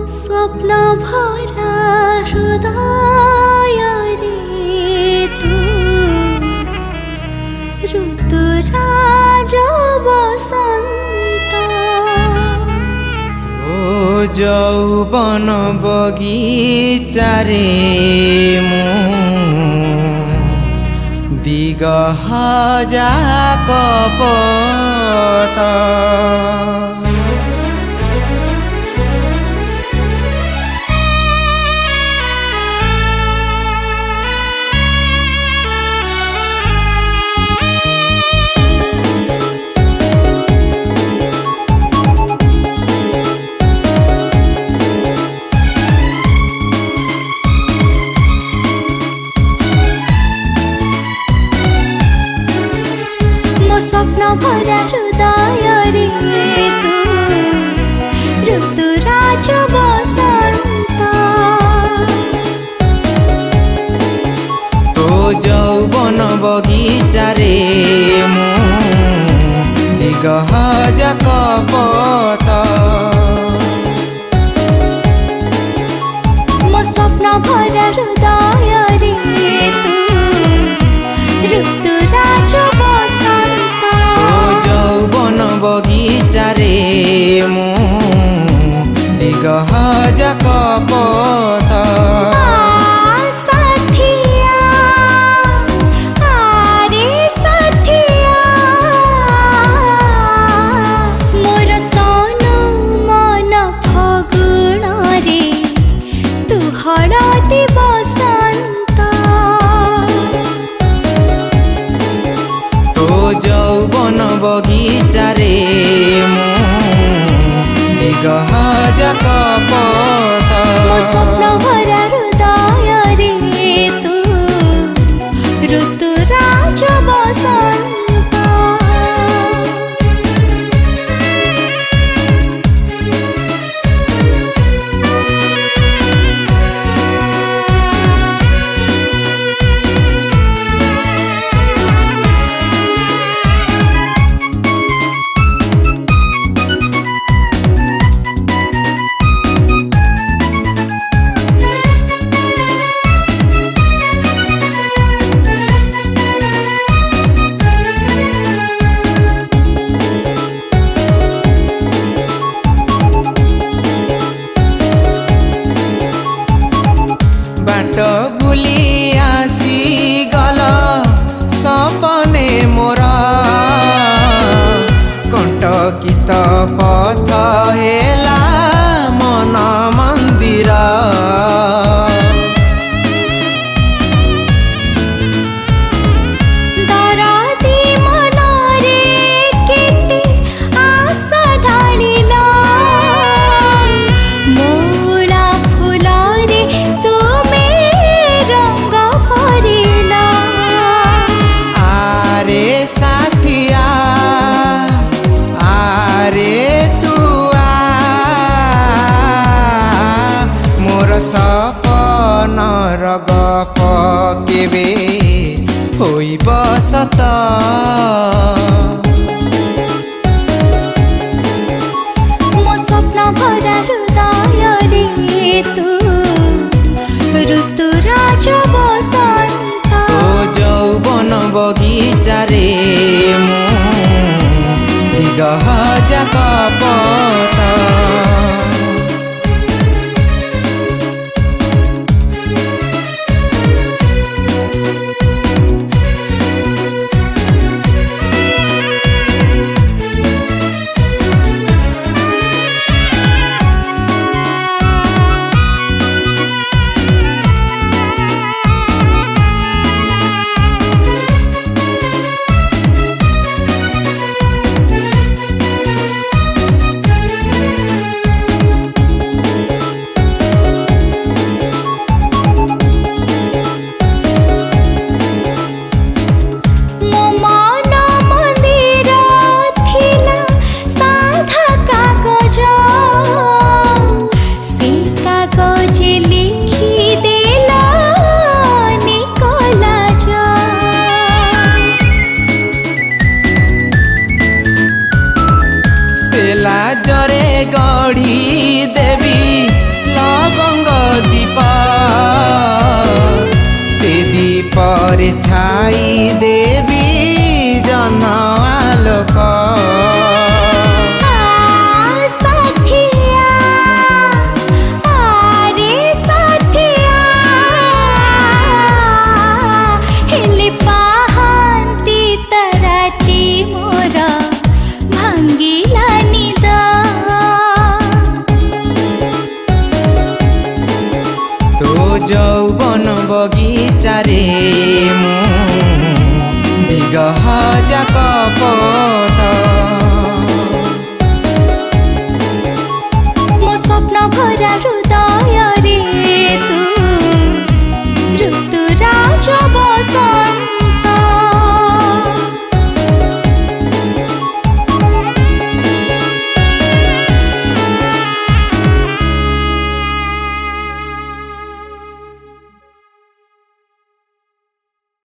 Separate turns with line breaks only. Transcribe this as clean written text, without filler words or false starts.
स्वप्न भरा हृदय रे तू ऋतुराज बसंत
तो यौवन बगीचारे मु दिगहजा कपत
स्वप्न भरा हृदय रे तू ऋतुराज बसंत
तो यौवन बगीचारे मु दिगहजा कपत
मो स्वप्न भरा हृदय रे तू ऋतुराज बसंत
यौवन बगीचारे मु दिगहजा कपत
साथिया आरे साथिया मोर तनु मन फगुण रे तू हळदी बसंत
तो यौवन बगीचारे मु दिगहजा कपत
मो स्वप्न भरा हृदय रे तू ऋतुराज बसंत
बाट भूली आसी गल सपने मोर कंटकित पथ हेला मन मंदिर
दरदी मन रे केते आशा ढालिला मोला फूल रे तुमे रंग भरिला
आरे साथिया आरे तू मोर सपन गप केबे होइब सत
मो स्वप्न भरा हृदय रे तू ऋतुराज बसंत
तो यौवन बगीचारे मु दिगहजा कपत ବଗି